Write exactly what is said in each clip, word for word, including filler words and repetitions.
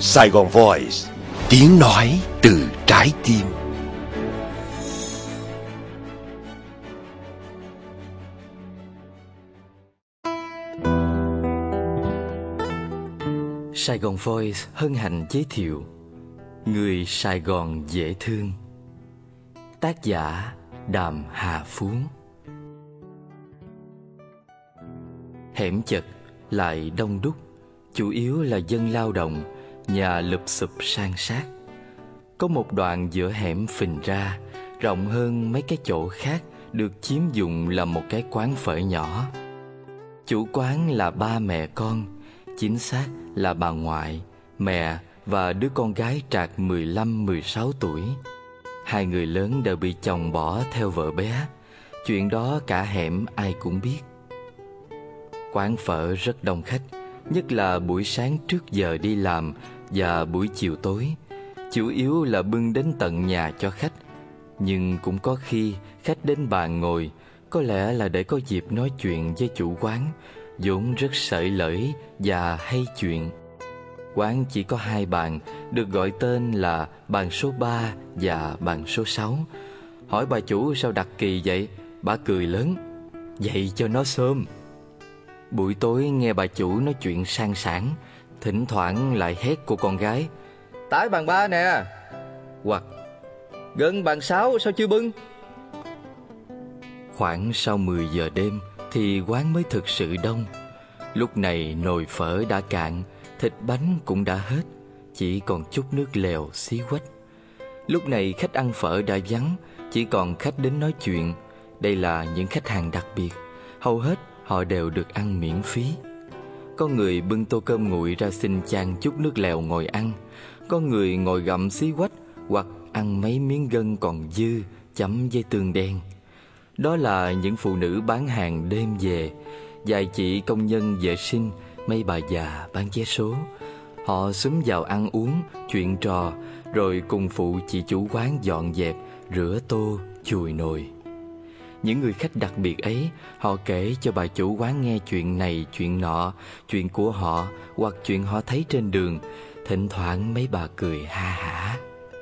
Sài Gòn Voice, tiếng nói từ trái tim. Sài Gòn Voice hân hạnh giới thiệu Người Sài Gòn dễ thương. Tác giả Đàm Hà Phú. Hẻm chật lại đông đúc, chủ yếu là dân lao động, nhà lụp xụp san sát. Có một đoạn giữa hẻm phình ra, rộng hơn mấy cái chỗ khác, được chiếm dụng là một cái quán phở nhỏ. Chủ quán là ba mẹ con, chính xác là bà ngoại, mẹ và đứa con gái trạc mười lăm mười sáu tuổi. Hai người lớn đều bị chồng bỏ theo vợ bé. Chuyện đó cả hẻm ai cũng biết. Quán phở rất đông khách, nhất là buổi sáng trước giờ đi làm và buổi chiều tối. Chủ yếu là bưng đến tận nhà cho khách, nhưng cũng có khi khách đến bàn ngồi, có lẽ là để có dịp nói chuyện với chủ quán, vốn rất sởi lởi và hay chuyện. Quán chỉ có hai bàn, được gọi tên là bàn số ba và bàn số sáu. Hỏi bà chủ sao đặt kỳ vậy, bà cười lớn: "Vậy cho nó xôm." Buổi tối nghe bà chủ nói chuyện sang sảng, thỉnh thoảng lại hét cô con gái: "Tải bàn ba nè!" Hoặc "Gần bàn sáu sao chưa bưng?" Khoảng sau mười giờ đêm thì quán mới thực sự đông. Lúc này nồi phở đã cạn, thịt bánh cũng đã hết, chỉ còn chút nước lèo xí quách. Lúc này khách ăn phở đã vắng, chỉ còn khách đến nói chuyện. Đây là những khách hàng đặc biệt, hầu hết họ đều được ăn miễn phí. Có người bưng tô cơm nguội ra xin chan chút nước lèo ngồi ăn. Có người ngồi gặm xí quách hoặc ăn mấy miếng gân còn dư chấm với tương đen. Đó là những phụ nữ bán hàng đêm về, vài chị công nhân vệ sinh, mấy bà già bán vé số. Họ xúm vào ăn uống, chuyện trò, rồi cùng phụ chị chủ quán dọn dẹp, rửa tô, chùi nồi. Những người khách đặc biệt ấy, họ kể cho bà chủ quán nghe chuyện này, chuyện nọ, chuyện của họ hoặc chuyện họ thấy trên đường. Thỉnh thoảng mấy bà cười ha hả.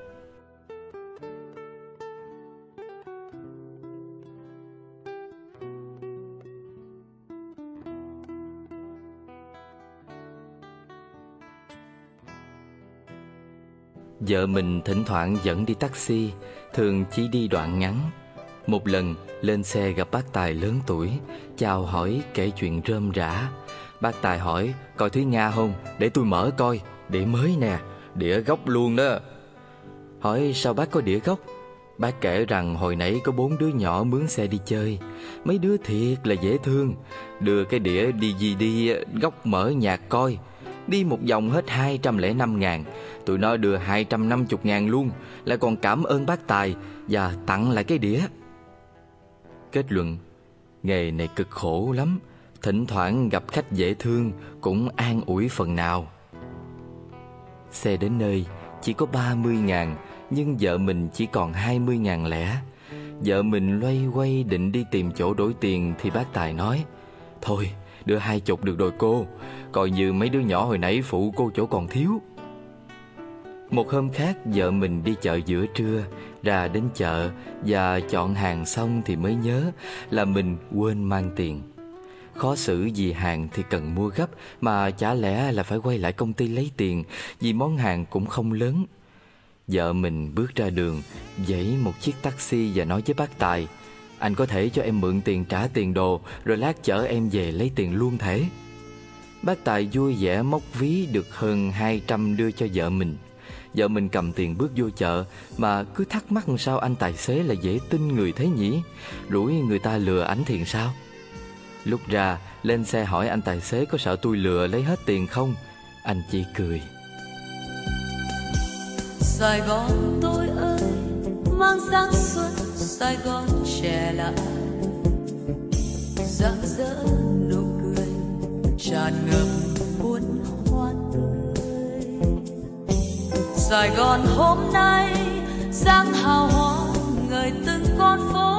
Vợ mình thỉnh thoảng dẫn đi taxi, thường chỉ đi đoạn ngắn. Một lần lên xe gặp bác Tài lớn tuổi, chào hỏi kể chuyện rơm rả. Bác Tài hỏi: "Coi Thúy Nga không? Để tôi mở coi. Đĩa mới nè, đĩa gốc luôn đó." Hỏi sao bác có đĩa gốc? Bác kể rằng hồi nãy có bốn đứa nhỏ mướn xe đi chơi. Mấy đứa thiệt là dễ thương, đưa cái đĩa đê vê đê gốc mở nhạc coi. Đi một vòng hết hai trăm lẻ năm ngàn. Tụi nó đưa hai trăm năm mươi ngàn luôn, lại còn cảm ơn bác Tài và tặng lại cái đĩa. Kết luận: nghề này cực khổ lắm. Thỉnh thoảng gặp khách dễ thương cũng an ủi phần nào. Xe đến nơi chỉ có ba mươi ngàn, nhưng vợ mình chỉ còn hai mươi ngàn lẻ. Vợ mình loay quay định đi tìm chỗ đổi tiền thì bác Tài nói: "Thôi đưa hai chục được rồi cô, coi như mấy đứa nhỏ hồi nãy phụ cô chỗ còn thiếu." Một hôm khác vợ mình đi chợ giữa trưa, ra đến chợ và chọn hàng xong thì mới nhớ là mình quên mang tiền. Khó xử vì hàng thì cần mua gấp, mà chả lẽ là phải quay lại công ty lấy tiền vì món hàng cũng không lớn. Vợ mình bước ra đường, dãy một chiếc taxi và nói với bác Tài: "Anh có thể cho em mượn tiền trả tiền đồ, rồi lát chở em về lấy tiền luôn thể." Bác Tài vui vẻ móc ví được hơn hai trăm đưa cho vợ mình. Vợ mình cầm tiền bước vô chợ, mà cứ thắc mắc sao anh tài xế lại dễ tin người thế nhỉ, rủi người ta lừa ảnh tiền sao. Lúc ra lên xe hỏi anh tài xế có sợ tôi lừa lấy hết tiền không. Anh chỉ cười: "Sài Gòn tôi ơi, mang sáng xuân Sài Gòn trẻ lại, rạng rỡ nụ cười tràn ngập muôn hoa tươi. Sài Gòn hôm nay dáng hào hoa ngời từng con phố,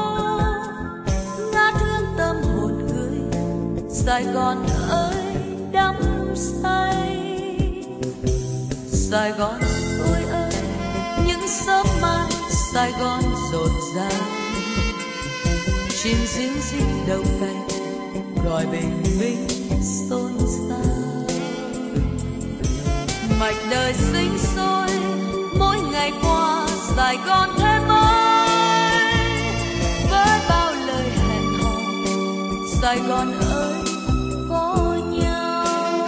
ngát hương tâm hồn người. Sài Gòn ơi đắm say, Sài Gòn ơi ơi, những sớm mai Sài Gòn rộn ràng, chim ríu rít đầu cành gọi bình minh xôn xao, mạch đời sinh sôi mỗi ngày qua Sài Gòn thêm mới với bao lời hẹn hò. Sài Gòn ơi có nhau,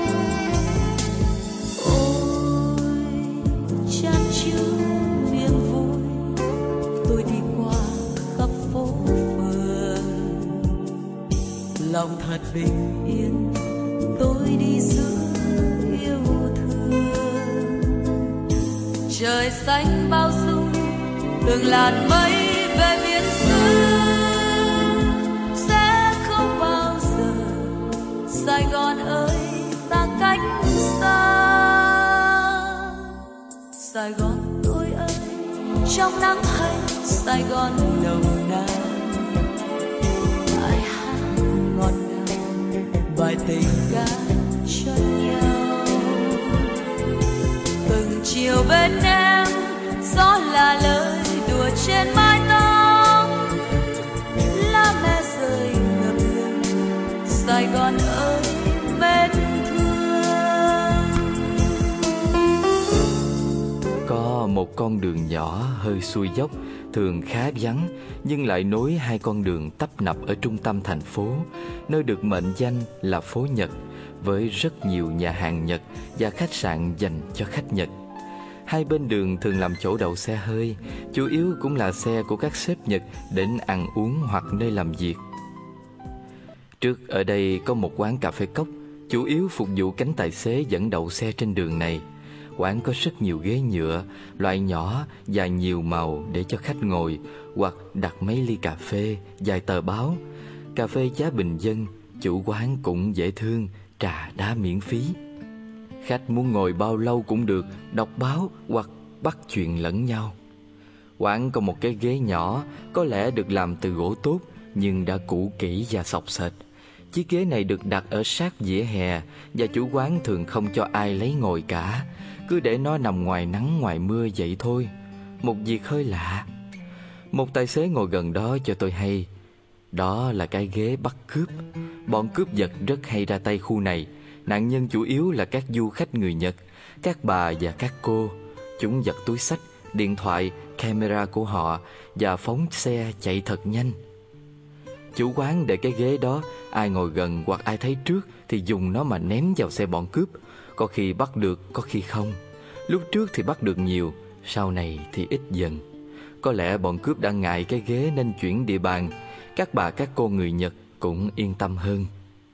ôi chan chứa niềm vui, tôi đi qua khắp phố phường, lòng thật bình yên tôi đi giữa yêu thương. Trời xanh bao dung từng làn mây về biển xưa, sẽ không bao giờ Sài Gòn ơi ta cách xa. Sài Gòn tôi ơi, trong nắng hay Sài Gòn nồng nàn, ai hát ngọt ngào bài tình ca cho nhau. Từng chiều bên em gió là lời đùa trên mái tóc, lá me rơi ngập ngừng Sài Gòn ơi mến thương. Có một con đường nhỏ hơi xuôi dốc, thường khá vắng, nhưng lại nối hai con đường tấp nập ở trung tâm thành phố, nơi được mệnh danh là phố Nhật, với rất nhiều nhà hàng Nhật và khách sạn dành cho khách Nhật. Hai bên đường thường làm chỗ đậu xe hơi, chủ yếu cũng là xe của các sếp Nhật đến ăn uống hoặc nơi làm việc. Trước ở đây có một quán cà phê cốc, chủ yếu phục vụ cánh tài xế dẫn đậu xe trên đường này. Quán có rất nhiều ghế nhựa, loại nhỏ và nhiều màu để cho khách ngồi, hoặc đặt mấy ly cà phê, vài tờ báo. Cà phê giá bình dân, chủ quán cũng dễ thương, trà đá miễn phí. Khách muốn ngồi bao lâu cũng được, đọc báo hoặc bắt chuyện lẫn nhau. Quán có một cái ghế nhỏ, có lẽ được làm từ gỗ tốt, nhưng đã cũ kỹ và xộc xệch. Chiếc ghế này được đặt ở sát vỉa hè, và chủ quán thường không cho ai lấy ngồi cả, cứ để nó nằm ngoài nắng ngoài mưa vậy thôi. Một việc hơi lạ. Một tài xế ngồi gần đó cho tôi hay, đó là cái ghế bắt cướp. Bọn cướp giật rất hay ra tay khu này. Nạn nhân chủ yếu là các du khách người Nhật, các bà và các cô. Chúng giật túi xách, điện thoại, camera của họ và phóng xe chạy thật nhanh. Chủ quán để cái ghế đó, ai ngồi gần hoặc ai thấy trước thì dùng nó mà ném vào xe bọn cướp. Có khi bắt được, có khi không. Lúc trước thì bắt được nhiều, sau này thì ít dần. Có lẽ bọn cướp đã ngại cái ghế nên chuyển địa bàn. Các bà các cô người Nhật cũng yên tâm hơn.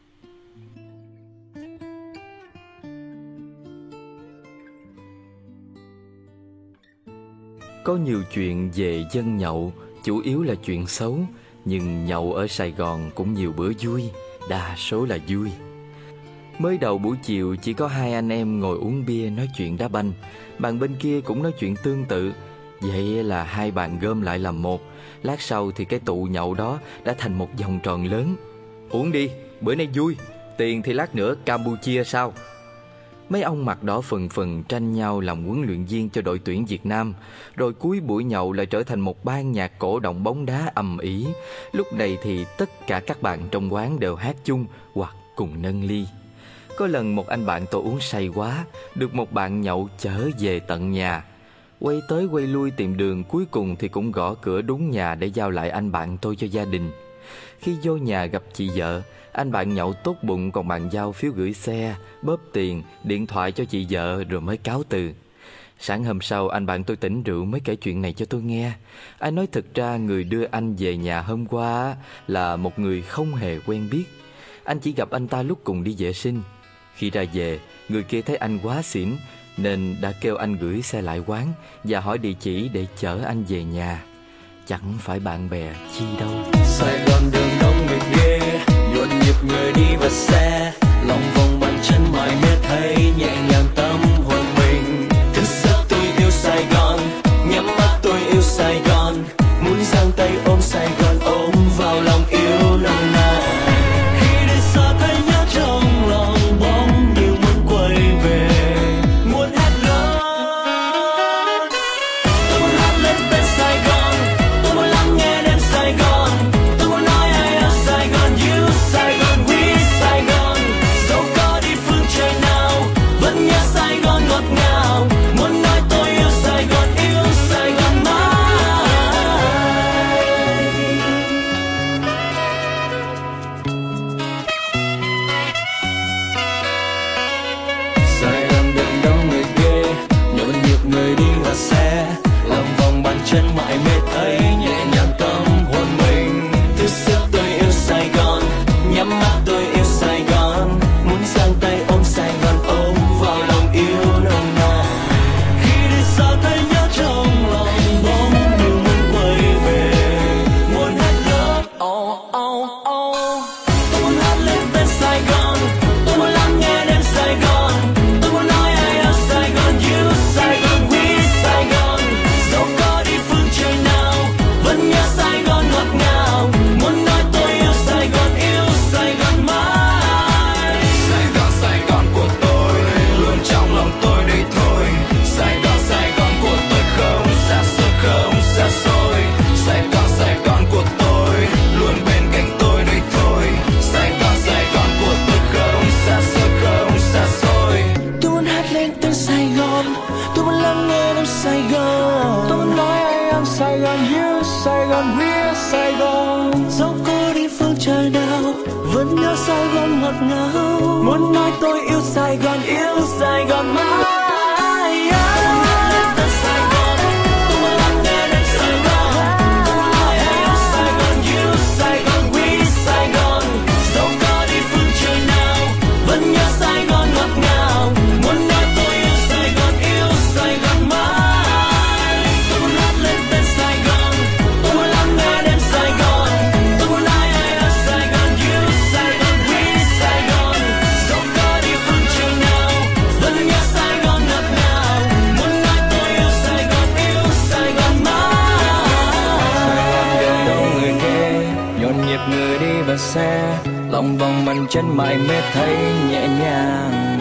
Có nhiều chuyện về dân nhậu, chủ yếu là chuyện xấu. Nhưng nhậu ở Sài Gòn cũng nhiều bữa vui, đa số là vui. Mới đầu buổi chiều chỉ có hai anh em ngồi uống bia nói chuyện đá banh. Bàn bên kia cũng nói chuyện tương tự. Vậy là hai bàn gom lại làm một. Lát sau thì cái tụ nhậu đó đã thành một vòng tròn lớn. Uống đi, bữa nay vui. Tiền thì lát nữa Campuchia sao? Mấy ông mặt đỏ phừng phừng tranh nhau làm huấn luyện viên cho đội tuyển Việt Nam. Rồi cuối buổi nhậu lại trở thành một ban nhạc cổ động bóng đá ầm ĩ. Lúc này thì tất cả các bạn trong quán đều hát chung hoặc cùng nâng ly. Có lần một anh bạn tôi uống say quá, được một bạn nhậu chở về tận nhà. Quay tới quay lui tìm đường, cuối cùng thì cũng gõ cửa đúng nhà để giao lại anh bạn tôi cho gia đình. Khi vô nhà gặp chị vợ, anh bạn nhậu tốt bụng còn bàn giao phiếu gửi xe, bóp tiền, điện thoại cho chị vợ rồi mới cáo từ. Sáng hôm sau anh bạn tôi tỉnh rượu mới kể chuyện này cho tôi nghe. Anh nói thực ra người đưa anh về nhà hôm qua là một người không hề quen biết. Anh chỉ gặp anh ta lúc cùng đi vệ sinh. Khi ra về, người kia thấy anh quá xỉn nên đã kêu anh gửi xe lại quán và hỏi địa chỉ để chở anh về nhà. Chẳng phải bạn bè chi đâu. Sài Gòn đường đông nghịch ghê, nhộn nhịp người đi và xe, lòng vòng bàn chân mỏi mệt thấy nhẹ nhàng tâm hồn mình. Thức giấc tôi yêu Sài Gòn, nhắm mắt tôi yêu Sài Gòn, muốn giang tay ôm Sài Gòn, ôm vào lòng yêu nồng nàn. Khi đến xa thấy nhớ trong lòng bóng như muốn quay về, muốn hét lớn Gòn, we Sài Gòn. Dẫu có đi phương trời nào, vẫn nhớ Sài Gòn ngọt ngào. Muốn nói tôi yêu Sài Gòn, yêu Sài Gòn mãi. Người đi và xe lòng vòng bàn chân mãi mệt thấy nhẹ nhàng.